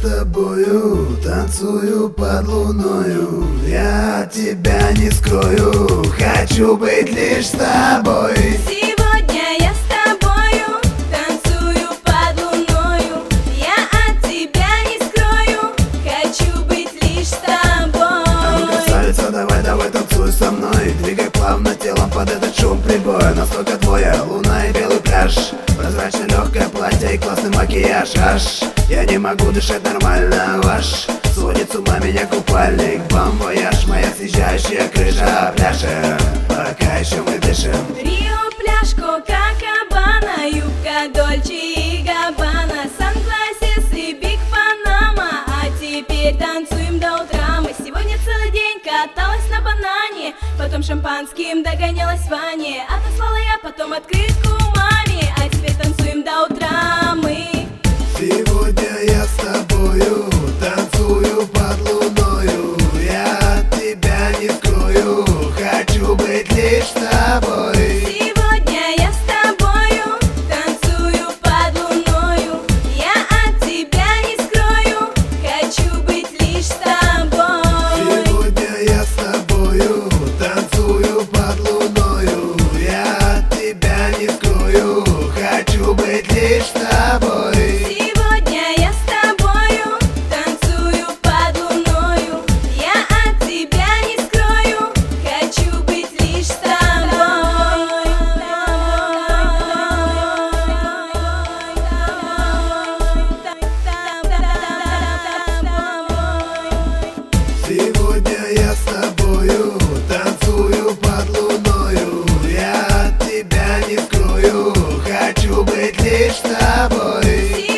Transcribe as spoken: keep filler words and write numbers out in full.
тобою танцую под луною. Я от тебя не скрою, хочу быть лишь с тобой. Сегодня я с тобою танцую под луною. Я от тебя не скрою, хочу быть лишь с тобой. А ну, красавица, давай, давай танцуй со мной. Двигай плавно телом под этот шум прибоя. Насколько твоя луна и белый пляж, прозрачно легкое платье и классный макияж. Аж я не могу дышать нормально, ваш сводит с ума меня купальник. Бом-вояж, моя съезжающая крыша. Пляшем, пока еще мы дышим. Рио, пляж, Кока-Кабана, юбка Дольче и Габбана, Сан-Гласис и Биг Панама. А теперь танцуем до утра. Мы сегодня целый день каталась на банане, потом шампанским догонялась в ванне. Отослала я потом открытку маме, а теперь танцуем до утра мы. Сегодня я с тобою танцую под луною. Я от тебя не скрою, хочу быть лишь с тобой. Сегодня я с тобою танцую под луною. Я от тебя не скрою, хочу быть лишь с тобой. Сегодня я с тобою танцую под луною. Я от тебя не скрою, хочу быть лишь с тобой. Сегодня я с тобою танцую под луною. Я от тебя не скрою, хочу быть лишь с тобой.